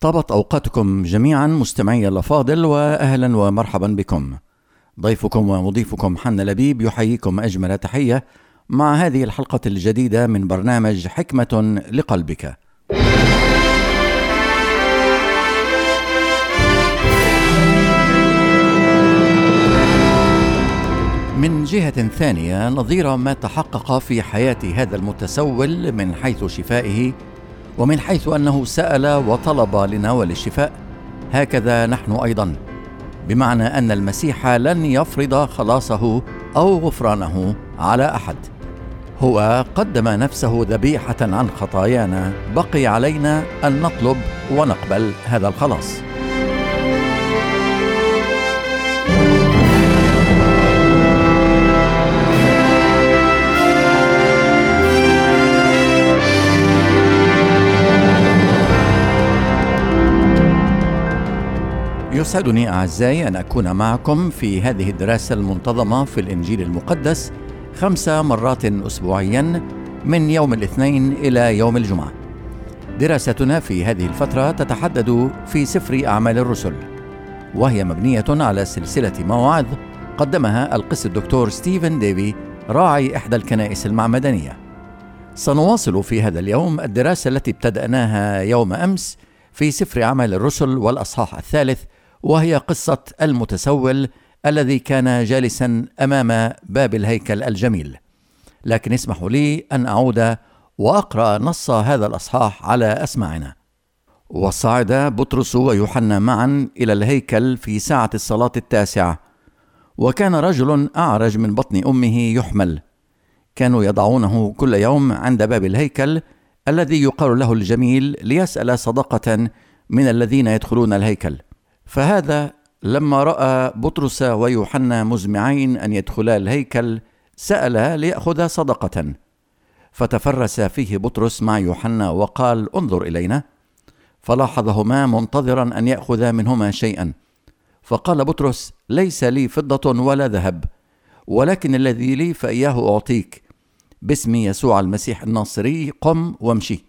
طابت أوقاتكم جميعا مستمعي الأفاضل، وأهلا ومرحبا بكم. ضيفكم ومضيفكم حنا لبيب يحييكم أجمل تحية مع هذه الحلقة الجديدة من برنامج حكمة لقلبك. من جهة ثانية، نظير ما تحقق في حياة هذا المتسول من حيث شفائه ومن حيث أنه سأل وطلب لنوال الشفاء، هكذا نحن أيضا، بمعنى أن المسيح لن يفرض خلاصه أو غفرانه على أحد. هو قدم نفسه ذبيحة عن خطايانا، بقي علينا أن نطلب ونقبل هذا الخلاص. يسعدني أعزائي أن أكون معكم في هذه الدراسة المنتظمة في الإنجيل المقدس 5 مرات أسبوعيا من يوم الاثنين إلى يوم الجمعة. دراستنا في هذه الفترة تتحدد في سفر أعمال الرسل، وهي مبنية على سلسلة مواعظ قدمها القس الدكتور ستيفن ديفي، راعي إحدى الكنائس المعمدانية. سنواصل في هذا اليوم الدراسة التي ابتدأناها يوم أمس في سفر أعمال الرسل والأصحاح 3، وهي قصة المتسول الذي كان جالسا أمام باب الهيكل الجميل. لكن اسمحوا لي أن أعود وأقرأ نص هذا الأصحاح على أسماعنا. وصعد بطرس ويوحنا معا إلى الهيكل في ساعة الصلاة 9، وكان رجل أعرج من بطن أمه يحمل. كانوا يضعونه كل يوم عند باب الهيكل الذي يقال له الجميل ليسأل صدقة من الذين يدخلون الهيكل. فهذا لما رأى بطرس ويوحنا مزمعين أن يدخلا الهيكل سأل ليأخذ صدقة، فتفرس فيه بطرس مع يوحنا وقال: انظر إلينا. فلاحظهما منتظرا أن يأخذ منهما شيئا، فقال بطرس: ليس لي فضة ولا ذهب، ولكن الذي لي فإياه أعطيك. باسم يسوع المسيح الناصري قم وامشي.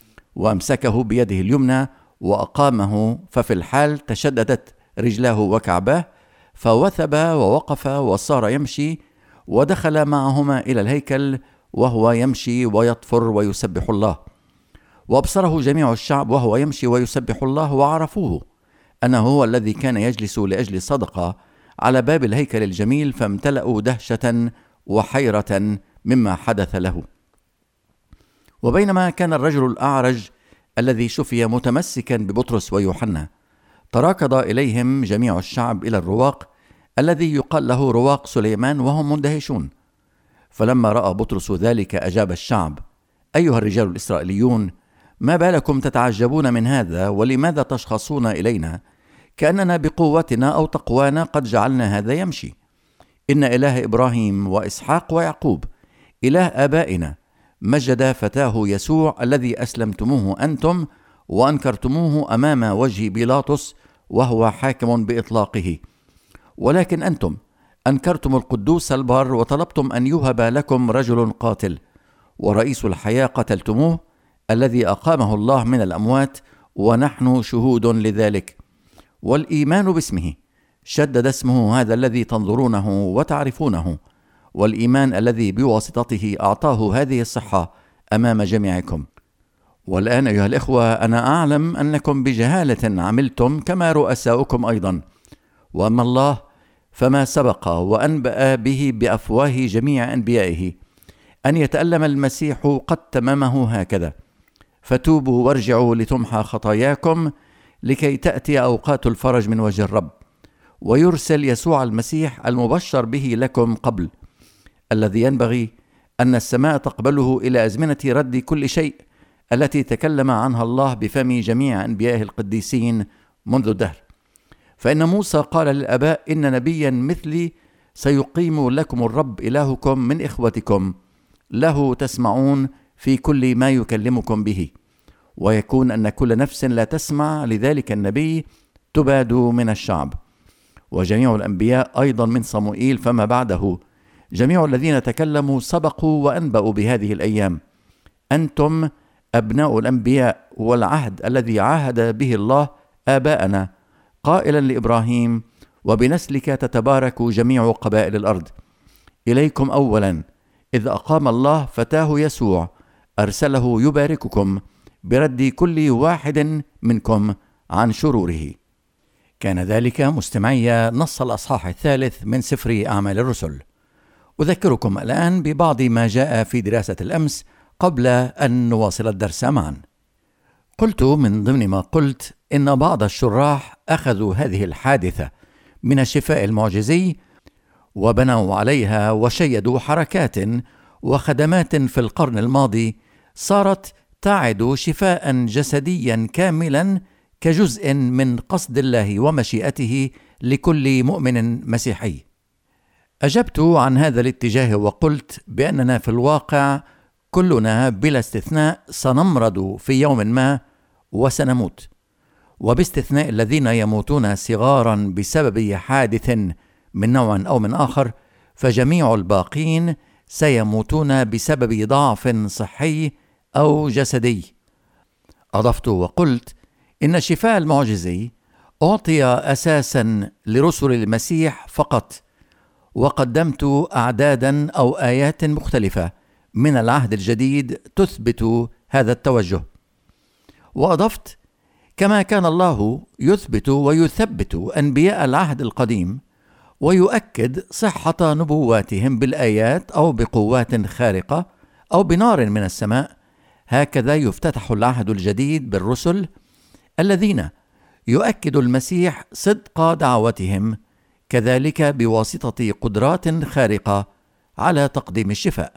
وأمسكه بيده اليمنى وأقامه، ففي الحال تشددت رجلاه وكعباه، فوثب ووقف وصار يمشي، ودخل معهما إلى الهيكل وهو يمشي ويطفر ويسبح الله. وأبصره جميع الشعب وهو يمشي ويسبح الله، وعرفوه أنه هو الذي كان يجلس لأجل صدقة على باب الهيكل الجميل، فامتلأوا دهشة وحيرة مما حدث له. وبينما كان الرجل الأعرج الذي شفي متمسكا ببطرس ويوحنا، تراكض إليهم جميع الشعب إلى الرواق الذي يقال له رواق سليمان، وهم مندهشون. فلما رأى بطرس ذلك أجاب الشعب: أيها الرجال الإسرائيليون، ما بالكم تتعجبون من هذا؟ ولماذا تشخصون إلينا كأننا بقوتنا أو تقوانا قد جعلنا هذا يمشي؟ إن إله إبراهيم وإسحاق ويعقوب إله آبائنا مجد فتاه يسوع الذي أسلمتموه أنتم وأنكرتموه أمام وجه بيلاطس وهو حاكم بإطلاقه. ولكن أنتم أنكرتم القدوس البار، وطلبتم أن يوهب لكم رجل قاتل، ورئيس الحياة قتلتموه الذي أقامه الله من الأموات، ونحن شهود لذلك. والإيمان باسمه شدد اسمه هذا الذي تنظرونه وتعرفونه، والإيمان الذي بواسطته أعطاه هذه الصحة أمام جميعكم. والآن أيها الإخوة، أنا أعلم أنكم بجهالة عملتم كما رؤساؤكم أيضا، وأما الله فما سبق وأنبأ به بأفواه جميع أنبيائه أن يتألم المسيح قد تممه هكذا. فتوبوا وارجعوا لتمحى خطاياكم، لكي تأتي أوقات الفرج من وجه الرب، ويرسل يسوع المسيح المبشر به لكم قبل، الذي ينبغي أن السماء تقبله إلى أزمنة رد كل شيء التي تكلم عنها الله بفم جميع أنبيائه القديسين منذ الدهر. فإن موسى قال للآباء: إن نبيا مثلي سيقيم لكم الرب إلهكم من إخوتكم، له تسمعون في كل ما يكلمكم به، ويكون أن كل نفس لا تسمع لذلك النبي تباد من الشعب. وجميع الأنبياء أيضا من صموئيل فما بعده، جميع الذين تكلموا سبقوا وأنبأوا بهذه الأيام. أنتم أبناء الأنبياء والعهد الذي عاهد به الله آباءنا قائلا لإبراهيم: وبنسلك تتبارك جميع قبائل الأرض. إليكم أولا إذ أقام الله فتاه يسوع أرسله يبارككم برد كل واحد منكم عن شروره. كان ذلك مستمعي نص الأصحاح 3 من سفر أعمال الرسل. أذكركم الآن ببعض ما جاء في دراسة الأمس قبل أن نواصل الدرس معا. قلت من ضمن ما قلت إن بعض الشراح أخذوا هذه الحادثة من الشفاء المعجزي وبنوا عليها وشيدوا حركات وخدمات في القرن الماضي صارت تعد شفاء جسديا كاملا كجزء من قصد الله ومشيئته لكل مؤمن مسيحي. أجبت عن هذا الاتجاه وقلت بأننا في الواقع كلنا بلا استثناء سنمرض في يوم ما وسنموت، وباستثناء الذين يموتون صغارا بسبب حادث من نوع أو من آخر، فجميع الباقين سيموتون بسبب ضعف صحي أو جسدي. أضفت وقلت إن الشفاء المعجزي أعطي أساسا لرسل المسيح فقط، وقدمت أعدادا أو آيات مختلفة من العهد الجديد تثبت هذا التوجه. وأضفت: كما كان الله يثبت ويثبت أنبياء العهد القديم ويؤكد صحة نبواتهم بالآيات أو بقوات خارقة أو بنار من السماء، هكذا يفتتح العهد الجديد بالرسل الذين يؤكد المسيح صدق دعوتهم، كذلك بواسطة قدرات خارقة على تقديم الشفاء.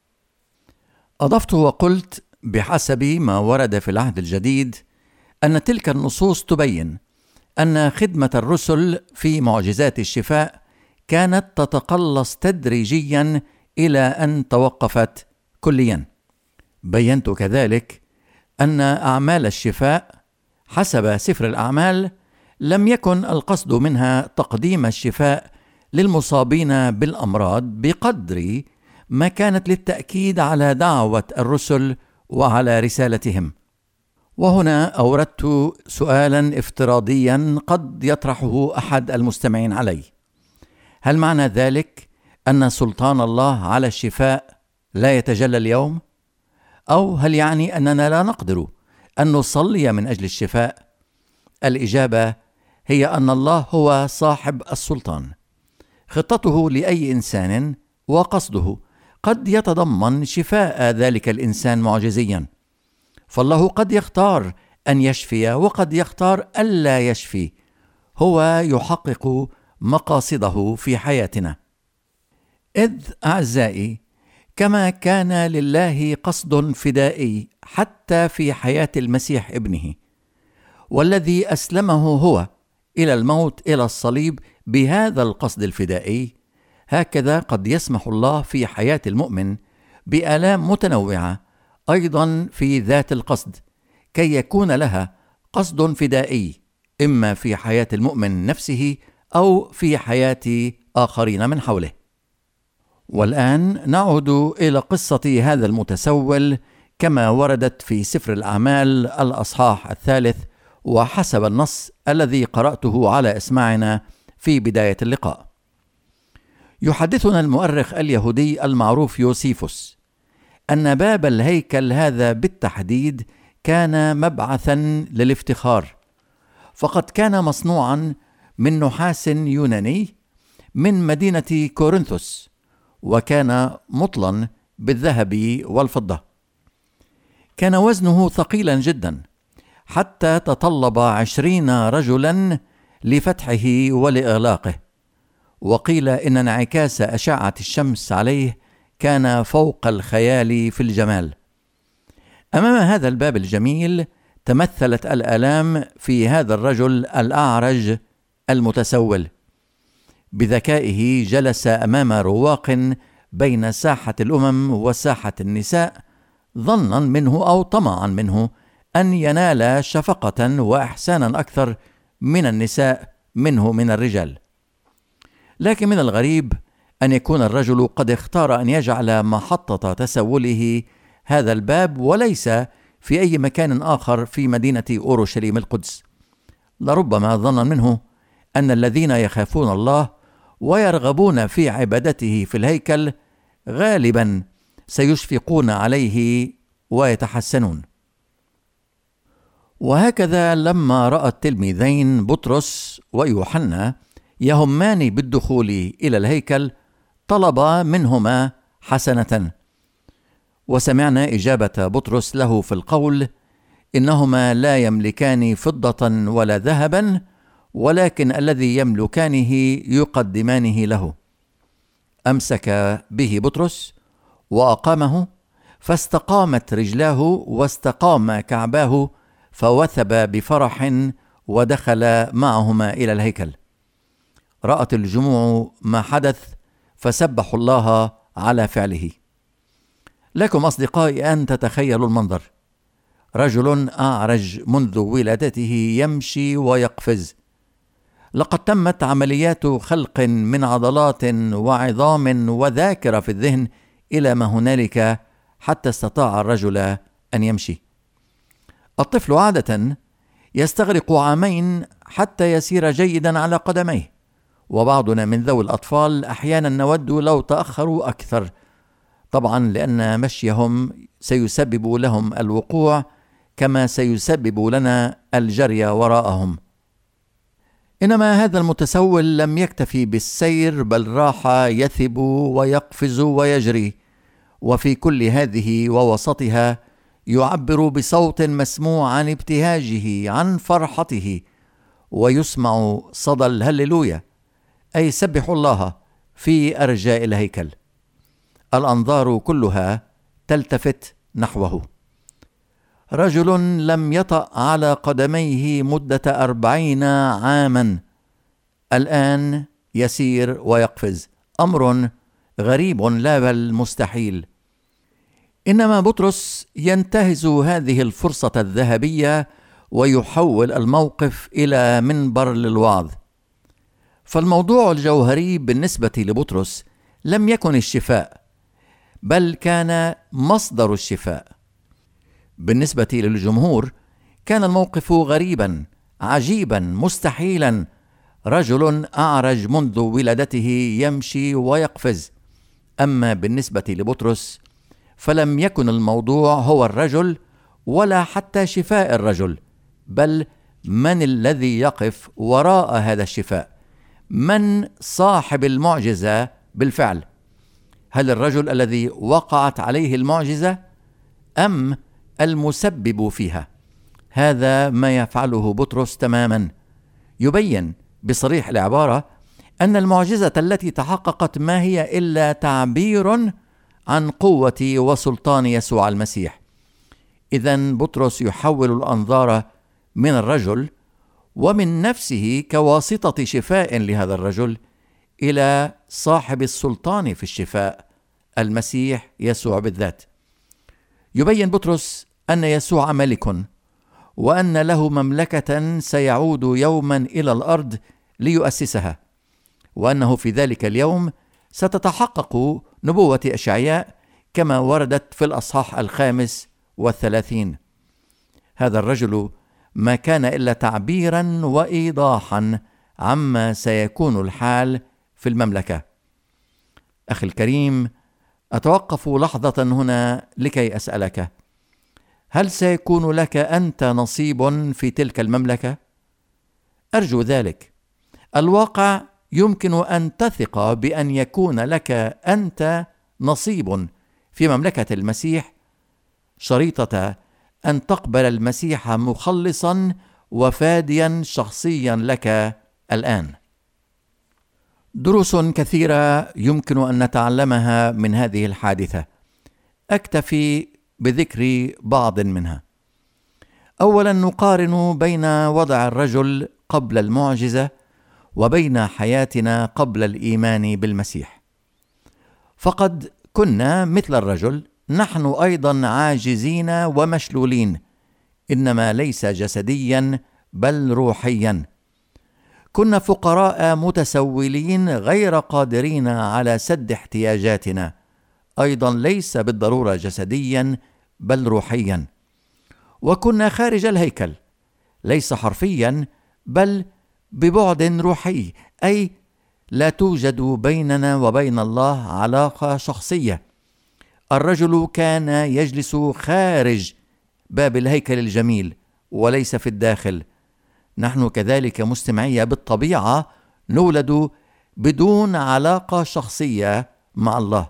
أضفت وقلت بحسب ما ورد في العهد الجديد أن تلك النصوص تبين أن خدمة الرسل في معجزات الشفاء كانت تتقلص تدريجيا إلى أن توقفت كليا. بينت كذلك أن أعمال الشفاء حسب سفر الأعمال لم يكن القصد منها تقديم الشفاء للمصابين بالأمراض بقدر ما كانت للتأكيد على دعوة الرسل وعلى رسالتهم. وهنا أوردت سؤالا افتراضيا قد يطرحه أحد المستمعين علي: هل معنى ذلك أن سلطان الله على الشفاء لا يتجلى اليوم؟ أو هل يعني أننا لا نقدر أن نصلي من أجل الشفاء؟ الإجابة هي أن الله هو صاحب السلطان. خطته لأي إنسان وقصده قد يتضمن شفاء ذلك الإنسان معجزيا، فالله قد يختار أن يشفي وقد يختار ألا يشفي. هو يحقق مقاصده في حياتنا. إذ أعزائي، كما كان لله قصد فدائي حتى في حياة المسيح ابنه، والذي أسلمه هو إلى الموت إلى الصليب بهذا القصد الفدائي، هكذا قد يسمح الله في حياة المؤمن بآلام متنوعة أيضا في ذات القصد، كي يكون لها قصد فدائي إما في حياة المؤمن نفسه أو في حياة آخرين من حوله. والآن نعود إلى قصة هذا المتسول كما وردت في سفر الأعمال الأصحاح 3 وحسب النص الذي قرأته على إسماعنا في بداية اللقاء. يحدثنا المؤرخ اليهودي المعروف يوسيفوس أن باب الهيكل هذا بالتحديد كان مبعثا للافتخار، فقد كان مصنوعا من نحاس يوناني من مدينة كورنثوس، وكان مطلا بالذهب والفضة. كان وزنه ثقيلا جدا حتى تطلب 20 رجلا لفتحه ولإغلاقه، وقيل إن انعكاس أشعة الشمس عليه كان فوق الخيال في الجمال. أمام هذا الباب الجميل تمثلت الآلام في هذا الرجل الأعرج المتسول. بذكائه جلس أمام رواق بين ساحة الأمم وساحة النساء، ظنا منه أو طمعا منه أن ينال شفقة وإحسانا أكثر من النساء منه من الرجال. لكن من الغريب أن يكون الرجل قد اختار أن يجعل محطة تسوله هذا الباب وليس في أي مكان آخر في مدينة أورشليم القدس. لربما ظن منه أن الذين يخافون الله ويرغبون في عبادته في الهيكل غالبا سيشفقون عليه ويتحسنون. وهكذا لما رأى التلميذين بطرس ويوحنا يهمان بالدخول إلى الهيكل طلب منهما حسنة، وسمعنا إجابة بطرس له في القول: إنهما لا يملكان فضة ولا ذهبا، ولكن الذي يملكانه يقدمانه له. أمسك به بطرس وأقامه، فاستقامت رجلاه واستقام كعباه، فوثب بفرح ودخل معهما إلى الهيكل. رأت الجموع ما حدث فسبحوا الله على فعله. لكم أصدقائي أن تتخيلوا المنظر: رجل أعرج منذ ولادته يمشي ويقفز. لقد تمت عمليات خلق من عضلات وعظام وذاكرة في الذهن إلى ما هنالك حتى استطاع الرجل أن يمشي. الطفل عادة يستغرق عامين حتى يسير جيدا على قدميه، وبعضنا من ذوي الأطفال أحيانا نود لو تأخروا أكثر، طبعا لأن مشيهم سيسبب لهم الوقوع كما سيسبب لنا الجري وراءهم. إنما هذا المتسول لم يكتفي بالسير، بل راح يثب ويقفز ويجري، وفي كل هذه ووسطها يعبر بصوت مسموع عن ابتهاجه، عن فرحته، ويسمع صدى الهللويا، أي سبحوا الله، في أرجاء الهيكل. الأنظار كلها تلتفت نحوه. رجل لم يطأ على قدميه مدة 40 عاما الآن يسير ويقفز، أمر غريب لا بل مستحيل. إنما بطرس ينتهز هذه الفرصة الذهبية ويحول الموقف إلى منبر للوعظ. فالموضوع الجوهري بالنسبة لبطرس لم يكن الشفاء، بل كان مصدر الشفاء. بالنسبة للجمهور كان الموقف غريبا، عجيبا، مستحيلا. رجل أعرج منذ ولادته يمشي ويقفز. أما بالنسبة لبطرس فلم يكن الموضوع هو الرجل ولا حتى شفاء الرجل، بل من الذي يقف وراء هذا الشفاء؟ من صاحب المعجزة بالفعل؟ هل الرجل الذي وقعت عليه المعجزة أم المسبب فيها؟ هذا ما يفعله بطرس تماما. يبين بصريح العبارة أن المعجزة التي تحققت ما هي إلا تعبير عن قوة وسلطان يسوع المسيح. إذن بطرس يحول الأنظار من الرجل ومن نفسه كواسطة شفاء لهذا الرجل إلى صاحب السلطان في الشفاء، المسيح يسوع بالذات. يبين بطرس أن يسوع ملك، وأن له مملكة سيعود يوما إلى الأرض ليؤسسها، وأنه في ذلك اليوم ستتحقق نبوة أشعياء كما وردت في الأصحاح 35. هذا الرجل ما كان إلا تعبيرا وإيضاحا عما سيكون الحال في المملكة. أخي الكريم، أتوقف لحظة هنا لكي أسألك: هل سيكون لك أنت نصيب في تلك المملكة؟ أرجو ذلك. الواقع يمكن أن تثق بأن يكون لك أنت نصيب في مملكة المسيح، شريطة أن تقبل المسيح مخلصا وفاديا شخصيا لك الآن. دروس كثيرة يمكن أن نتعلمها من هذه الحادثة، أكتفي بذكر بعض منها. أولا، نقارن بين وضع الرجل قبل المعجزة وبين حياتنا قبل الإيمان بالمسيح. فقد كنا مثل الرجل، نحن أيضا عاجزين ومشلولين، إنما ليس جسديا بل روحيا. كنا فقراء متسولين غير قادرين على سد احتياجاتنا، أيضا ليس بالضرورة جسديا بل روحيا. وكنا خارج الهيكل، ليس حرفيا بل ببعد روحي، أي لا توجد بيننا وبين الله علاقة شخصية. الرجل كان يجلس خارج باب الهيكل الجميل وليس في الداخل. نحن كذلك مستمعية بالطبيعة نولد بدون علاقة شخصية مع الله،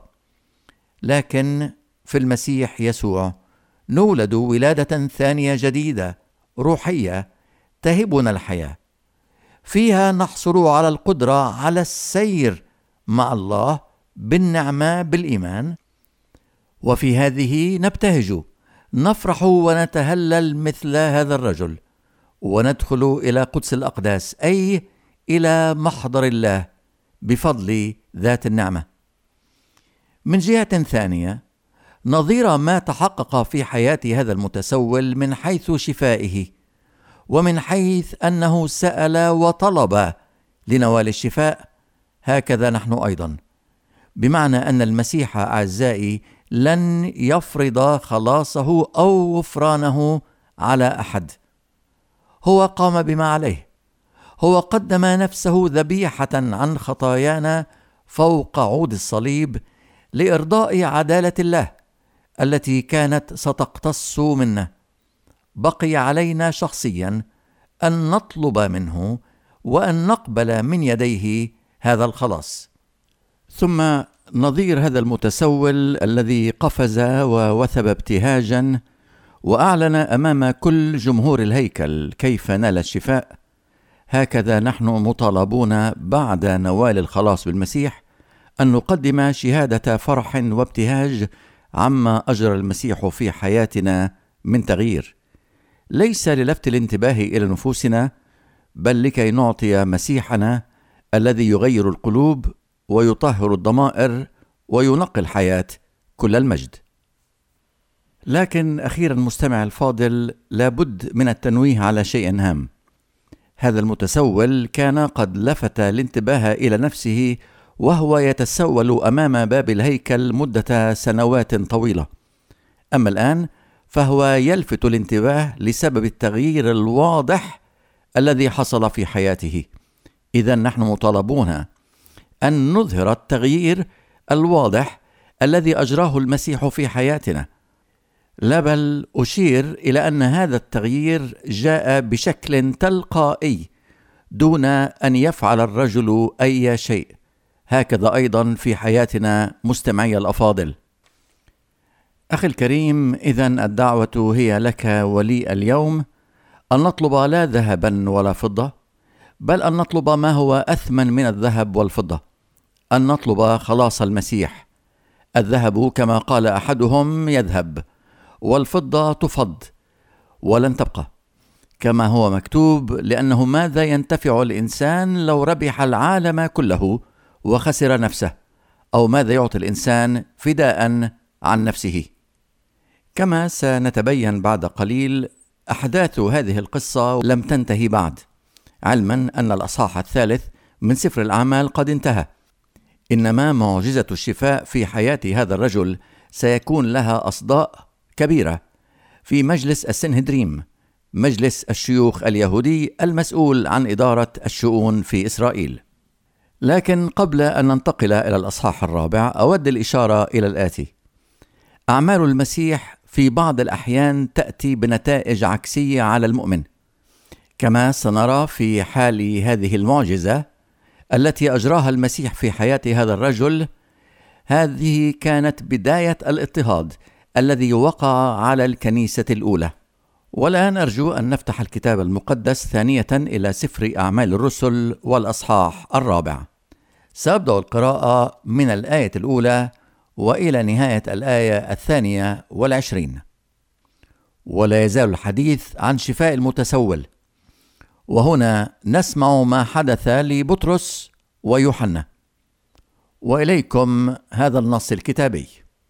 لكن في المسيح يسوع نولد ولادة ثانية جديدة روحية تهبنا الحياة، فيها نحصل على القدرة على السير مع الله بالنعمة بالإيمان، وفي هذه نبتهج، نفرح ونتهلل مثل هذا الرجل، وندخل إلى قدس الأقداس، أي إلى محضر الله بفضل ذات النعمة. من جهة ثانية، نظير ما تحقق في حياة هذا المتسول من حيث شفائه، ومن حيث أنه سأل وطلب لنوال الشفاء، هكذا نحن أيضا، بمعنى أن المسيح أعزائي لن يفرض خلاصه أو غفرانه على أحد. هو قام بما عليه، هو قدم نفسه ذبيحة عن خطايانا فوق عود الصليب لإرضاء عدالة الله التي كانت ستقتص منا. بقي علينا شخصيا أن نطلب منه وأن نقبل من يديه هذا الخلاص. ثم نظير هذا المتسول الذي قفز ووثب ابتهاجا وأعلن أمام كل جمهور الهيكل كيف نال الشفاء، هكذا نحن مطالبون بعد نوال الخلاص بالمسيح أن نقدم شهادة فرح وابتهاج عما أجرى المسيح في حياتنا من تغيير، ليس للفت الانتباه إلى نفوسنا، بل لكي نعطي مسيحنا الذي يغير القلوب ويطهر الضمائر وينقي الحياة كل المجد. لكن أخيرا مستمع الفاضل، لابد من التنويه على شيء هام. هذا المتسول كان قد لفت الانتباه إلى نفسه وهو يتسول أمام باب الهيكل مدة سنوات طويلة، أما الآن فهو يلفت الانتباه لسبب التغيير الواضح الذي حصل في حياته. إذن نحن مطالبون أن نظهر التغيير الواضح الذي أجراه المسيح في حياتنا، لا بل أشير إلى أن هذا التغيير جاء بشكل تلقائي دون أن يفعل الرجل أي شيء. هكذا أيضا في حياتنا مستمعي الأفاضل. أخي الكريم، إذن الدعوة هي لك ولي اليوم أن نطلب لا ذهبا ولا فضة، بل أن نطلب ما هو أثمن من الذهب والفضة، أن نطلب خلاص المسيح. الذهب كما قال أحدهم يذهب، والفضة تفض ولن تبقى، كما هو مكتوب: لأنه ماذا ينتفع الإنسان لو ربح العالم كله وخسر نفسه، أو ماذا يعطي الإنسان فداء عن نفسه. كما سنتبين بعد قليل، أحداث هذه القصة لم تنتهي بعد، علما أن الأصحاح 3 من سفر الأعمال قد انتهى، إنما معجزة الشفاء في حياة هذا الرجل سيكون لها أصداء كبيرة في مجلس السنهدريم، مجلس الشيوخ اليهودي المسؤول عن إدارة الشؤون في إسرائيل. لكن قبل أن ننتقل إلى الأصحاح 4 أود الإشارة إلى الآتي: أعمال المسيح في بعض الأحيان تأتي بنتائج عكسية على المؤمن، كما سنرى في حال هذه المعجزة التي أجراها المسيح في حياة هذا الرجل. هذه كانت بداية الاضطهاد الذي وقع على الكنيسة الأولى. والآن أرجو أن نفتح الكتاب المقدس ثانية إلى سفر أعمال الرسل والأصحاح 4. سأبدأ القراءة من الآية الأولى وإلى نهاية الآية 22. ولا يزال الحديث عن شفاء المتسول، وهنا نسمع ما حدث لبطرس ويوحنا. وإليكم هذا النص الكتابي: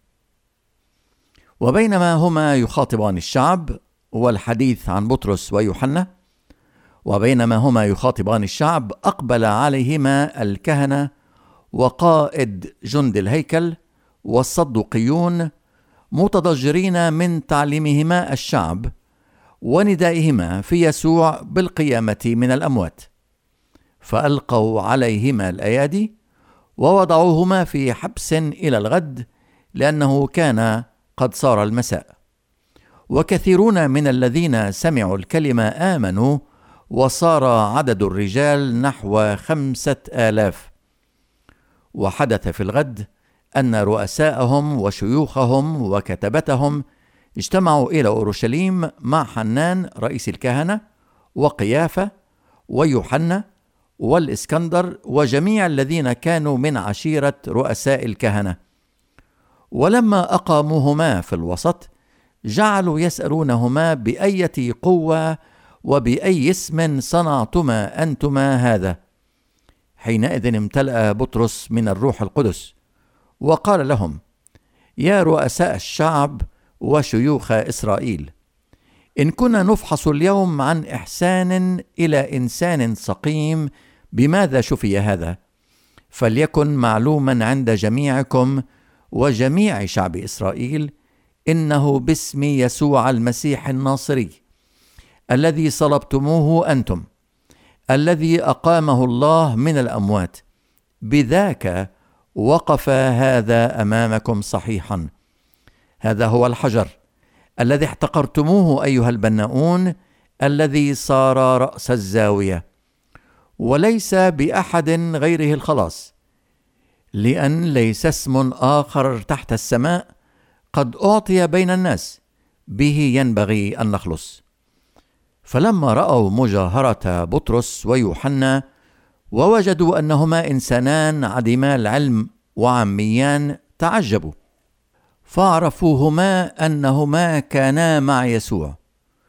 وبينما هما يخاطبان الشعب، والحديث عن بطرس ويوحنا، وبينما هما يخاطبان الشعب أقبل عليهما الكهنة وقائد جند الهيكل والصدوقيون متضجرين من تعليمهما الشعب، وندائهما في يسوع بالقيامة من الأموات، فألقوا عليهما الأيادي ووضعوهما في حبس إلى الغد، لأنه كان قد صار المساء. وكثيرون من الذين سمعوا الكلمة آمنوا، وصار عدد الرجال نحو 5000. وحدث في الغد أن رؤساءهم وشيوخهم وكتبتهم اجتمعوا إلى أورشليم مع حنان رئيس الكهنة وقيافة ويوحنا والإسكندر وجميع الذين كانوا من عشيرة رؤساء الكهنة. ولما أقاموهما في الوسط جعلوا يسألونهما بأية قوة وبأي اسم صنعتما أنتما هذا. حينئذ امتلأ بطرس من الروح القدس وقال لهم: يا رؤساء الشعب وشيوخ إسرائيل، إن كنا نفحص اليوم عن إحسان إلى إنسان سقيم بماذا شفي هذا، فليكن معلوما عند جميعكم وجميع شعب إسرائيل إنه باسم يسوع المسيح الناصري الذي صلبتموه أنتم، الذي أقامه الله من الأموات، بذاك وقف هذا أمامكم صحيحا. هذا هو الحجر الذي احتقرتموه أيها البناؤون، الذي صار رأس الزاوية، وليس بأحد غيره الخلاص، لأن ليس اسم آخر تحت السماء قد أعطي بين الناس به ينبغي أن نخلص. فلما رأوا مجاهرة بطرس ويوحنا ووجدوا أنهما إنسانان عديما العلم وعميان تعجبوا، فعرفوهما أنهما كانا مع يسوع.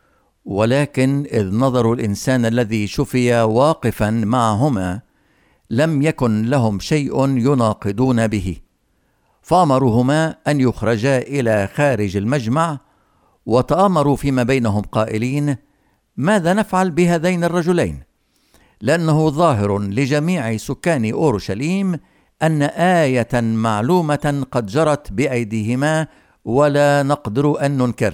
ولكن إذ نظروا الإنسان الذي شفي واقفا معهما لم يكن لهم شيء يناقضون به، فأمروهما أن يخرجا إلى خارج المجمع، وتآمروا فيما بينهم قائلين: ماذا نفعل بهذين الرجلين؟ لأنه ظاهر لجميع سكان أورشليم أن آية معلومة قد جرت بأيديهما، ولا نقدر أن ننكر.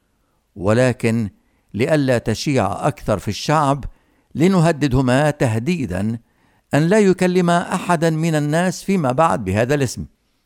ولكن لئلا تشيع أكثر في الشعب لنهددهما تهديدا أن لا يكلما أحدا من الناس فيما بعد بهذا الاسم.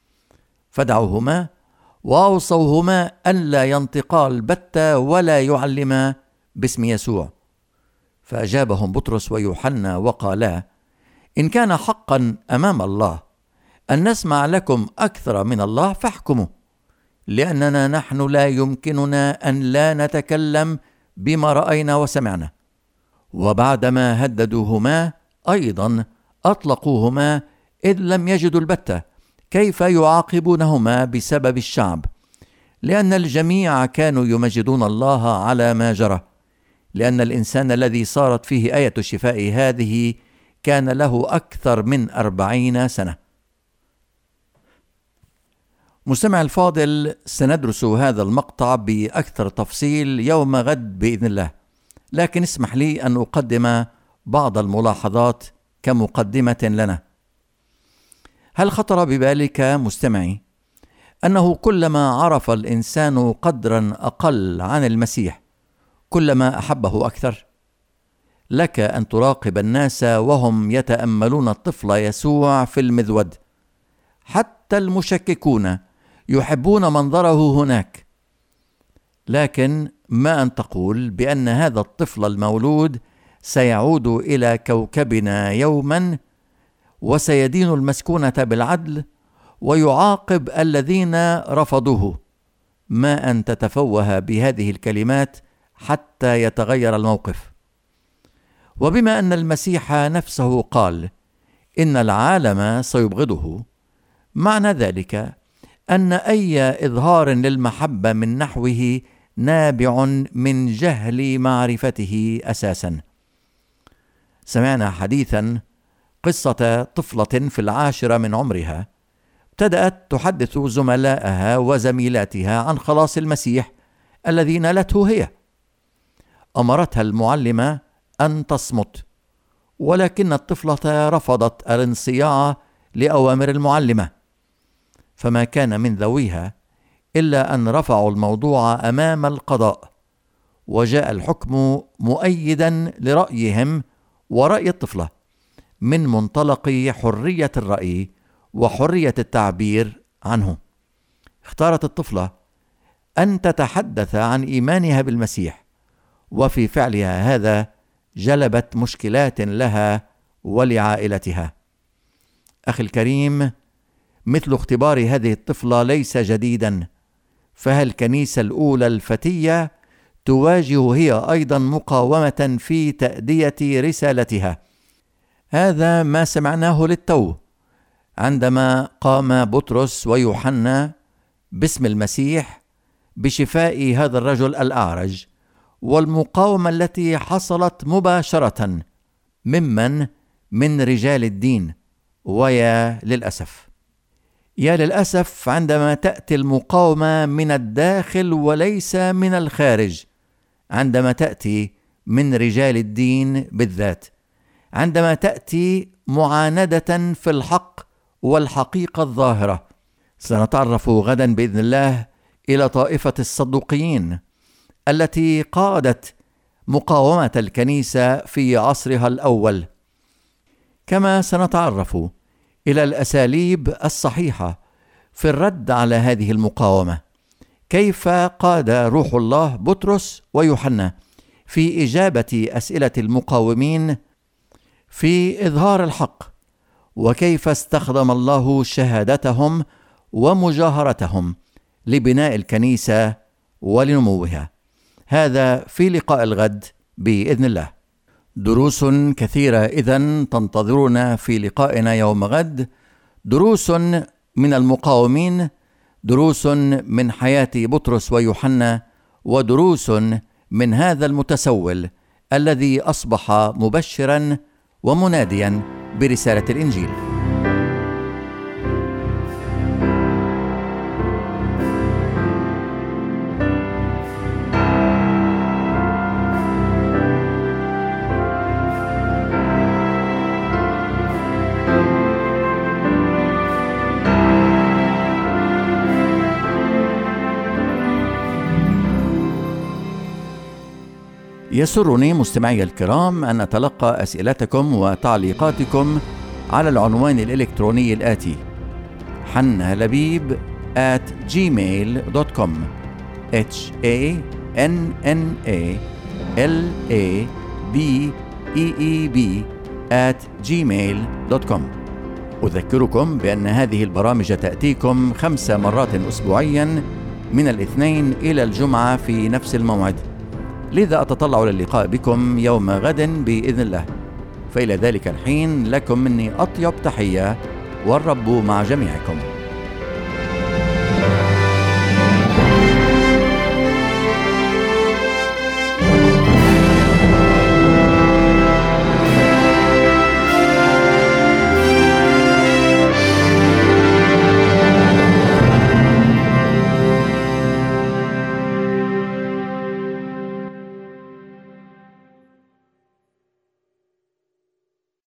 فدعوهما وأوصوهما أن لا ينطقا البتة ولا يعلما باسم يسوع. فأجابهم بطرس ويوحنا وقالا: إن كان حقا أمام الله أن نسمع لكم أكثر من الله فاحكموا، لأننا نحن لا يمكننا أن لا نتكلم بما رأينا وسمعنا. وبعدما هددوهما أيضا أطلقوهما، إذ لم يجدوا البتة كيف يعاقبونهما بسبب الشعب، لأن الجميع كانوا يمجدون الله على ما جرى، لأن الإنسان الذي صارت فيه آية الشفاء هذه كان له أكثر من 40 سنة. مستمع الفاضل، سندرس هذا المقطع بأكثر تفصيل يوم غد بإذن الله، لكن اسمح لي أن أقدم بعض الملاحظات كمقدمة لنا. هل خطر ببالك مستمعي أنه كلما عرف الإنسان قدرا أقل عن المسيح كلما أحبه أكثر؟ لك أن تراقب الناس وهم يتأملون الطفل يسوع في المذود، حتى المشككون يحبون منظره هناك. لكن ما أن تقول بأن هذا الطفل المولود سيعود إلى كوكبنا يوما وسيدين المسكونة بالعدل ويعاقب الذين رفضوه، ما أن تتفوه بهذه الكلمات حتى يتغير الموقف. وبما أن المسيح نفسه قال إن العالم سيبغضه، معنى ذلك أن أي إظهار للمحبة من نحوه نابع من جهل معرفته أساسا. سمعنا حديثا قصة طفلة في 10 من عمرها ابتدأت تحدث زملائها وزميلاتها عن خلاص المسيح الذي نالته هي. أمرتها المعلمة أن تصمت، ولكن الطفلة رفضت الانصياع لأوامر المعلمة، فما كان من ذويها إلا أن رفعوا الموضوع أمام القضاء، وجاء الحكم مؤيدا لرأيهم ورأي الطفلة من منطلق حرية الرأي وحرية التعبير عنه. اختارت الطفلة أن تتحدث عن إيمانها بالمسيح، وفي فعلها هذا جلبت مشكلات لها ولعائلتها. أخي الكريم، مثل اختبار هذه الطفلة ليس جديدا، فهل الكنيسة الأولى الفتية تواجه هي أيضا مقاومة في تأدية رسالتها. هذا ما سمعناه للتو عندما قام بطرس ويوحنا باسم المسيح بشفاء هذا الرجل الأعرج، والمقاومة التي حصلت مباشرة من رجال الدين. ويا للأسف عندما تأتي المقاومة من الداخل وليس من الخارج، عندما تأتي من رجال الدين بالذات، عندما تأتي معاندة في الحق والحقيقة الظاهرة. سنتعرف غدا بإذن الله إلى طائفة الصدوقيين التي قادت مقاومة الكنيسة في عصرها الأول، كما سنتعرف إلى الأساليب الصحيحة في الرد على هذه المقاومة، كيف قاد روح الله بطرس ويوحنا في إجابة أسئلة المقاومين في إظهار الحق، وكيف استخدم الله شهادتهم ومجاهرتهم لبناء الكنيسة ولنموها. هذا في لقاء الغد بإذن الله. دروس كثيرة إذن تنتظرنا في لقائنا يوم غد، دروس من المقاومين، دروس من حياة بطرس ويوحنا، ودروس من هذا المتسول الذي أصبح مبشرا ومناديا برسالة الإنجيل. يسرني مستمعي الكرام أن أتلقى أسئلتكم وتعليقاتكم على العنوان الإلكتروني الآتي: hannalabib@gmail.com hannalabeb@gmail.com. أذكركم بأن هذه البرامج تأتيكم 5 مرات أسبوعيا من الاثنين إلى الجمعة في نفس الموعد، لذا أتطلع للقاء بكم يوم غد بإذن الله. فإلى ذلك الحين لكم مني أطيب تحية، والرب مع جميعكم.